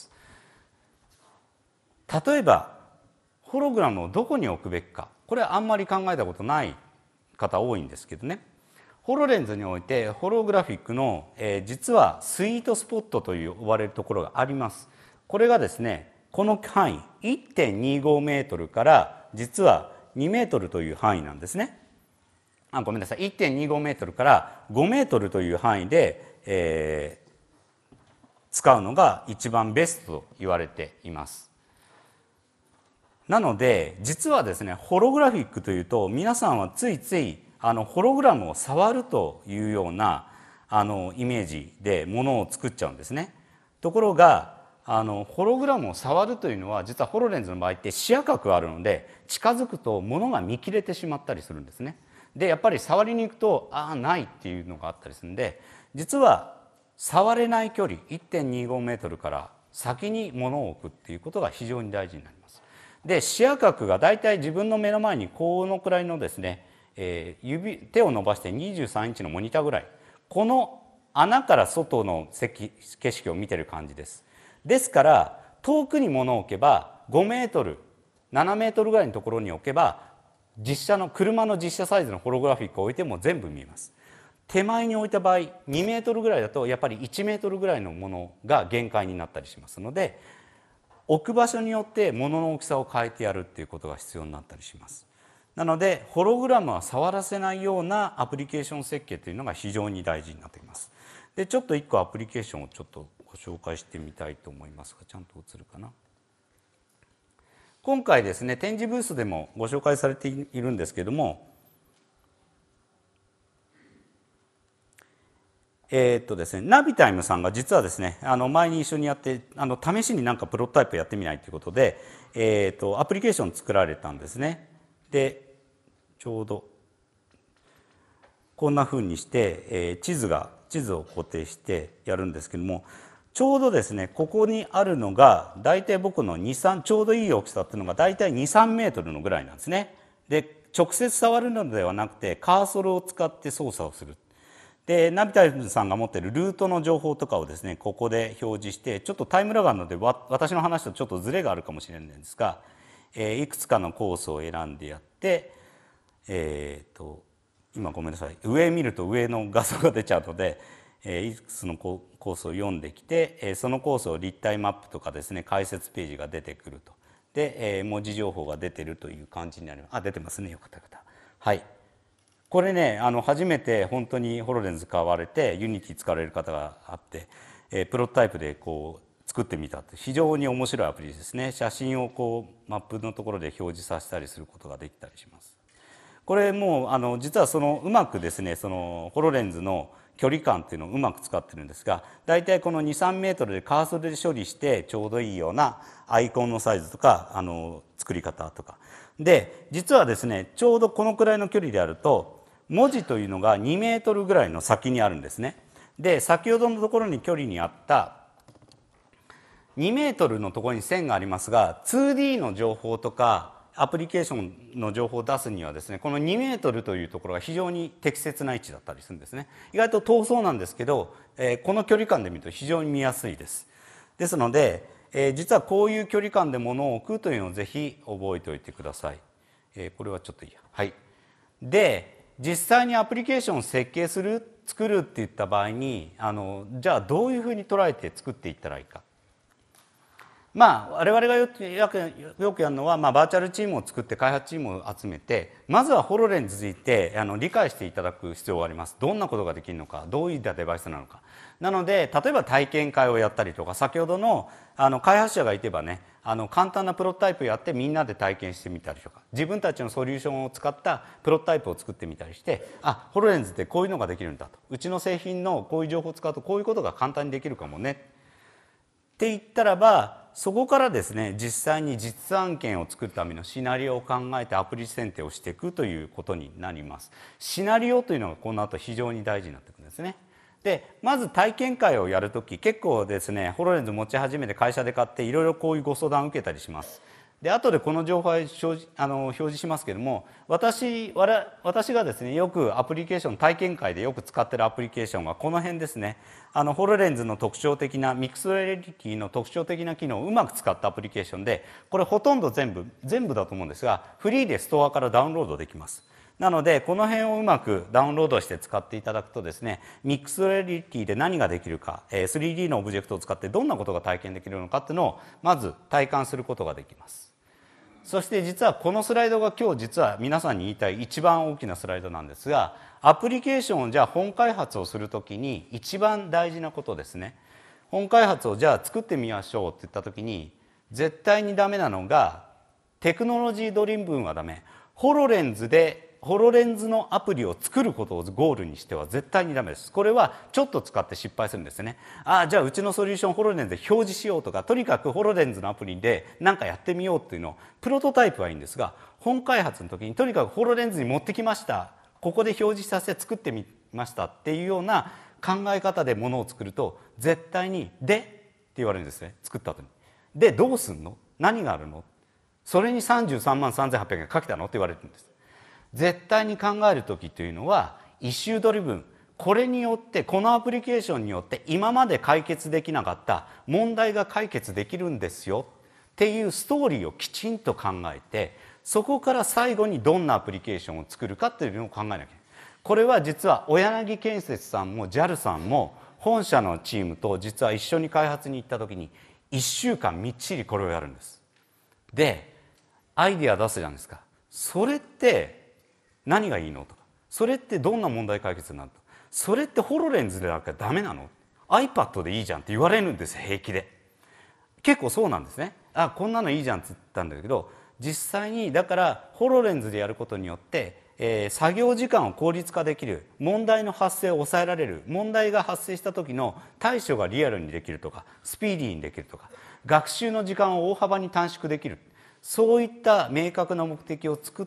例えばホログラムをどこに置くべきか、これはあんまり考えたことない方多いんですけどね、ホロレンズにおいてホログラフィックの、実はスイートスポットと呼ばれるところがあります。これがですねこの範囲 1.25 メートルから実は2メートルという範囲なんですね。ごめんなさい、 1.25 メートルから5メートルという範囲で、使うのが一番ベストと言われています。なので実はですねホログラフィックというと、皆さんはついついホログラムを触るというようなイメージでものを作っちゃうんですね。ところがホログラムを触るというのは、実はホロレンズの場合って視野角があるので、近づくと物が見切れてしまったりするんですね。でやっぱり触りに行くとないっていうのがあったりするんで、実は触れない距離 1.25 メートルから先に物を置くっていうことが非常に大事になります。で視野角がだいたい自分の目の前にこのくらいのですね、手を伸ばして23インチのモニターぐらい、この穴から外の景色を見てる感じです。ですから遠くに物を置けば5メートル7メートルぐらいのところに置けば、実写の車の実写サイズのホログラフィックを置いても全部見えます。手前に置いた場合2メートルぐらいだとやっぱり1メートルぐらいのものが限界になったりしますので、置く場所によって物の大きさを変えてやるっていうことが必要になったりします。なのでホログラムは触らせないようなアプリケーション設計というのが非常に大事になってきます。でちょっと1個アプリケーションをちょっとご紹介してみたいと思いますが、ちゃんと映るかな。今回ですね展示ブースでもご紹介されているんですけれども、ですね、ナビタイムさんが実はですね前に一緒にやって試しになんかプロトタイプやってみないということで、アプリケーション作られたんですね。でちょうどこんなふうにして、地図を固定してやるんですけども、ちょうどですねここにあるのが大体僕の2、3ちょうどいい大きさっていうのが大体 2,3 メートルのぐらいなんですね。で直接触るのではなくてカーソルを使って操作をする。でナビタイムさんが持っているルートの情報とかをですねここで表示して、ちょっとタイムラグあるので私の話とちょっとズレがあるかもしれないんですが、いくつかのコースを選んでやって、今ごめんなさい、上見ると上の画像が出ちゃうので、いくつのコースを読んできて、そのコースを立体マップとかですね解説ページが出てくると。で、文字情報が出てるという感じになります。出てますね、よかったよかった。はい、これね初めて本当にホロレンズ使われてユニティ使われる方があって、プロトタイプでこう作ってみたって非常に面白いアプリですね。写真をこうマップのところで表示させたりすることができたりします。これもう実はうまくですねホロレンズの距離感っていうのをうまく使ってるんですが、だいたいこの 2,3 メートルでカーソルで処理してちょうどいいようなアイコンのサイズとか作り方とかで、実はですねちょうどこのくらいの距離であると文字というのが2メートルぐらいの先にあるんですね。で先ほどのところに距離にあった2メートルのところに線がありますが、 2D の情報とかアプリケーションの情報を出すにはですねこの2メートルというところが非常に適切な位置だったりするんですね。意外と遠そうなんですけど、この距離感で見ると非常に見やすいです。ですので、実はこういう距離感で物を置くというのをぜひ覚えておいてください。これはちょっといいや。はい。で実際にアプリケーションを設計する作るって言った場合にじゃあどういうふうに捉えて作っていったらいいか。我々がよくやるのは、バーチャルチームを作って開発チームを集めて、まずはホロレンズについて理解していただく必要があります。どんなことができるのか、どういったデバイスなのか。なので例えば体験会をやったりとか、先ほどの開発者がいてばね、簡単なプロトタイプやってみんなで体験してみたりとか、自分たちのソリューションを使ったプロトタイプを作ってみたりして、ホロレンズってこういうのができるんだと、うちの製品のこういう情報を使うとこういうことが簡単にできるかもねって言ったらば、そこからですね、実際に実案件を作るためのシナリオを考えてアプリ選定をしていくということになります。シナリオというのがこの後非常に大事になってくるんですね。でまず体験会をやるとき、結構ですね、ホロレンズ持ち始めて会社で買っていろいろこういうご相談を受けたりします。で後でこの情報は表示しますけれども、私がですねよくアプリケーション、体験会でよく使っているアプリケーションはこの辺ですね。ホロレンズの特徴的なミックスリアリティの特徴的な機能をうまく使ったアプリケーションで、これほとんど全部だと思うんですが、フリーでストアからダウンロードできます。なのでこの辺をうまくダウンロードして使っていただくとですね、ミックスリアリティで何ができるか、3D のオブジェクトを使ってどんなことが体験できるのかっていうのをまず体感することができます。そして実はこのスライドが今日実は皆さんに言いたい一番大きなスライドなんですが、アプリケーションをじゃあ本開発をするときに一番大事なことですね。本開発をじゃあ作ってみましょうって言ったときに絶対にダメなのが、テクノロジードリブンはダメ。ホロレンズのアプリを作ることをゴールにしては絶対にダメです。これはちょっと使って失敗するんですね。じゃあうちのソリューションホロレンズで表示しようとか、とにかくホロレンズのアプリで何かやってみようっていうのを、プロトタイプはいいんですが、本開発の時にとにかくホロレンズに持ってきました、ここで表示させて作ってみましたっていうような考え方でものを作ると絶対に「で?」って言われるんですね。作った後に「でどうすんの？何があるの？それに33万3800円かけたの？」って言われるんです。絶対に考える時というのはイシュードリブン、これによってこのアプリケーションによって今まで解決できなかった問題が解決できるんですよっていうストーリーをきちんと考えて、そこから最後にどんなアプリケーションを作るかっていうのを考えなきゃいけない。これは実は小柳建設さんも JAL さんも本社のチームと実は一緒に開発に行った時に1週間みっちりこれをやるんです。でアイディア出すじゃないですか。それって何がいいのとか、それってどんな問題解決になると、それってホロレンズでなきゃダメなの、 iPad でいいじゃんって言われるんですよ、平気で。結構そうなんですね。こんなのいいじゃんって言ったんだけど、実際にだからホロレンズでやることによって、作業時間を効率化できる、問題の発生を抑えられる、問題が発生した時の対処がリアルにできるとか、スピーディーにできるとか、学習の時間を大幅に短縮できる、そういった明確な目的を作って、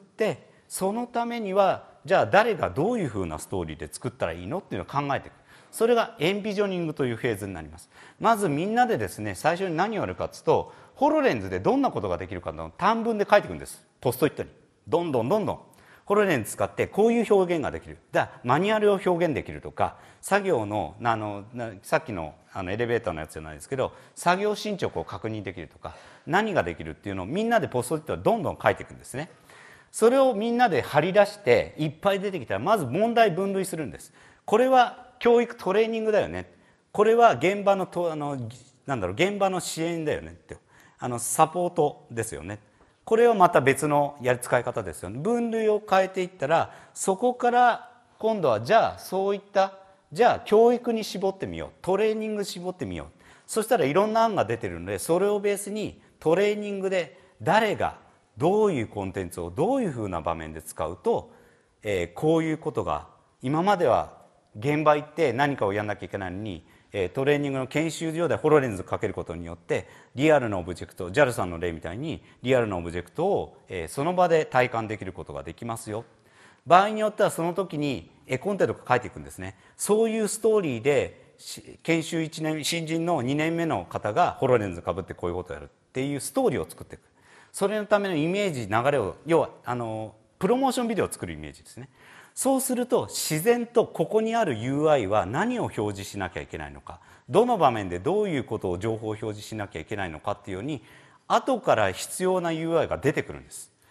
そのためにはじゃあ誰がどういうふうなストーリーで作ったらいいのっていうのを考えていく。それがエンビジョニングというフェーズになります。まずみんなでですね、最初に何をやるかというと、ホロレンズでどんなことができるかの短文で書いていくんです。ポストイットにどんどんホロレンズ使ってこういう表現ができる、マニュアルを表現できるとか、作業のさっきのエレベーターのやつじゃないですけど、作業進捗を確認できるとか、何ができるっていうのをみんなでポストイットでどんどん書いていくんですね。それをみんなで張り出していっぱい出てきたら、まず問題分類するんです。これは教育トレーニングだよね、これは現場の現場の支援だよねって、サポートですよね、これはまた別の使い方ですよね。分類を変えていったら、そこから今度はじゃあそういった教育に絞ってみよう、トレーニング絞ってみよう。そしたらいろんな案が出てるので、それをベースにトレーニングで誰がどういうコンテンツをどういうふうな場面で使うと、こういうことが、今までは現場行って何かをやんなきゃいけないのに、トレーニングの研修所でホロレンズかけることによってリアルなオブジェクト、 JAL さんの例みたいにリアルなオブジェクトをその場で体感できることができますよ。場合によってはその時に絵コンテとか書いていくんですね。そういうストーリーで研修1年新人の2年目の方がホロレンズかぶってこういうことをやるっていうストーリーを作っていく。それのためのイメージ、流れを、要はプロモーションビデオを作るイメージですね。そうすると自然とここにある UI は何を表示しなきゃいけないのか、どの場面でどういうことを情報を表示しなきゃいけないのかっていうように、後から必要な UI が出てくるんです。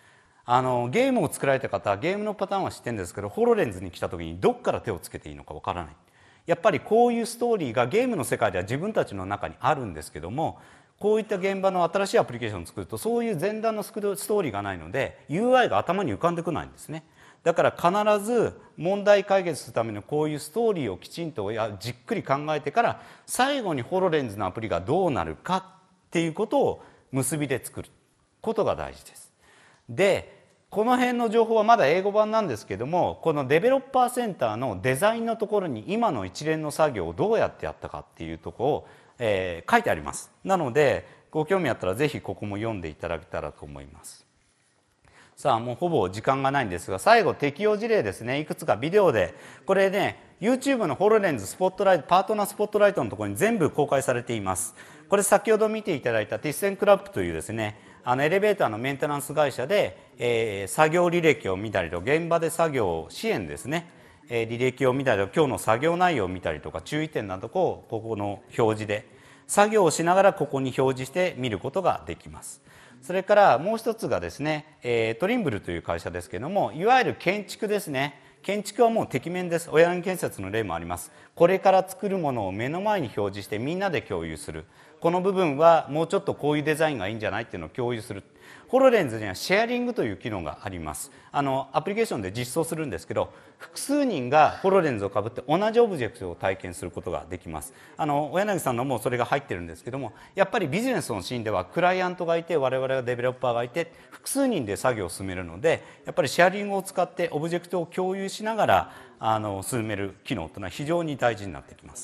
ゲームを作られた方はゲームのパターンは知ってるんですけど、ホロレンズに来た時にどっから手をつけていいのかわからない。やっぱりこういうストーリーがゲームの世界では自分たちの中にあるんですけども、こういった現場の新しいアプリケーションを作るとそういう前段のストーリーがないので UI が頭に浮かんでこないんですね。だから必ず問題解決するためのこういうストーリーをきちんとじっくり考えてから最後にホロレンズのアプリがどうなるかっていうことを結びで作ることが大事です。でこの辺の情報はまだ英語版なんですけども、このデベロッパーセンターのデザインのところに今の一連の作業をどうやってやったかっていうところを、書いてあります。なのでご興味あったらぜひここも読んでいただけたらと思います。さあもうほぼ時間がないんですが、最後適用事例ですね。いくつかビデオで、これね YouTube のホロレンズスポットライトパートナースポットライトのところに全部公開されています。これ先ほど見ていただいたティッセンクラップというですね、エレベーターのメンテナンス会社で、作業履歴を見たりと現場で作業支援ですね、履歴を見たりと今日の作業内容を見たりとか注意点などをここの表示で作業をしながらここに表示して見ることができます。それからもう一つがですね、トリンブルという会社ですけれども、いわゆる建築ですね。建築はもうてきめんです。親柳建設の例もあります。これから作るものを目の前に表示してみんなで共有する。この部分はもうちょっとこういうデザインがいいんじゃないっていうのを共有する。ホロレンズにはシェアリングという機能があります。アプリケーションで実装するんですけど、複数人がホロレンズをかぶって同じオブジェクトを体験することができます。小柳さんのもそれが入ってるんですけども、やっぱりビジネスのシーンではクライアントがいて我々がデベロッパーがいて複数人で作業を進めるので、やっぱりシェアリングを使ってオブジェクトを共有しながら進める機能というのは非常に大事になってきます。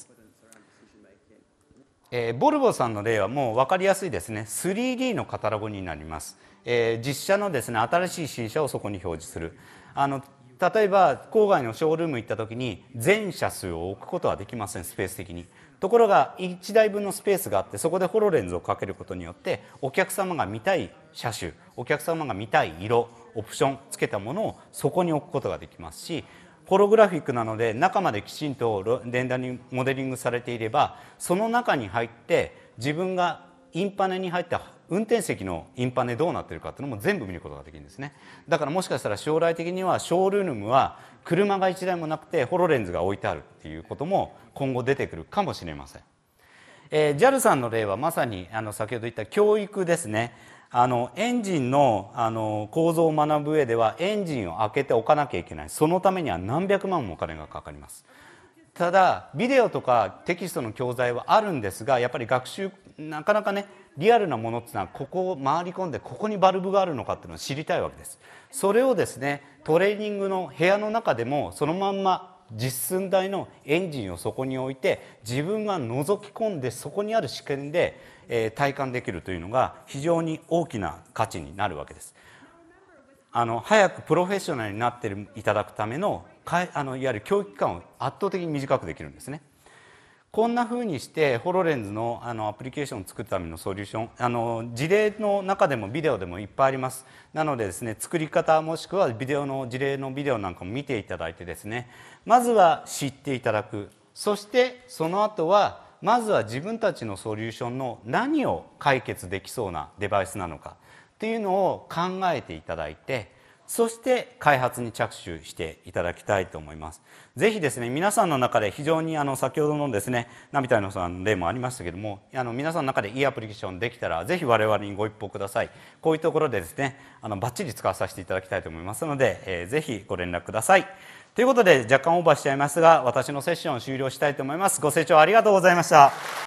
ボルボさんの例はもう分かりやすいですね。 3D のカタログになります。実車のですね新しい新車をそこに表示する。例えば郊外のショールーム行った時に全車数を置くことはできません、スペース的に。ところが1台分のスペースがあって、そこでホロレンズをかけることによってお客様が見たい車種、お客様が見たい色、オプションつけたものをそこに置くことができますし、ホログラフィックなので中まできちんとレンダーにモデリングされていれば、その中に入って自分がインパネに入った運転席のインパネどうなっているかっていうのも全部見ることができるんですね。だからもしかしたら将来的にはショールームは車が1台もなくてホロレンズが置いてあるっていうことも今後出てくるかもしれません。JAL さんの例はまさに先ほど言った教育ですね。エンジンの構造を学ぶ上ではエンジンを開けておかなきゃいけない。そのためには何百万もお金がかかります。ただビデオとかテキストの教材はあるんですが、やっぱり学習なかなかねリアルなものっていうのはここを回り込んでここにバルブがあるのかっていうのを知りたいわけです。それをですねトレーニングの部屋の中でもそのまんま実寸大のエンジンをそこに置いて自分が覗き込んでそこにある試験で体感できるというのが非常に大きな価値になるわけです。早くプロフェッショナルになっていただくためのいわゆる教育期間を圧倒的に短くできるんですね。こんなふうにしてホロレンズのアプリケーションを作るためのソリューション、事例の中でもビデオでもいっぱいあります。なのでですね、作り方もしくはビデオの事例のビデオなんかも見ていただいてですね、まずは知っていただく。そしてその後はまずは自分たちのソリューションの何を解決できそうなデバイスなのかっていうのを考えていただいて、そして開発に着手していただきたいと思います。ぜひですね、皆さんの中で非常に先ほどのですね、ナビタイノさんの例もありましたけども、皆さんの中でいいアプリケーションできたら、ぜひ我々にご一報ください。こういうところでですね、バッチリ使わさせていただきたいと思いますので、ぜひご連絡ください。ということで、若干オーバーしちゃいますが、私のセッションを終了したいと思います。ご清聴ありがとうございました。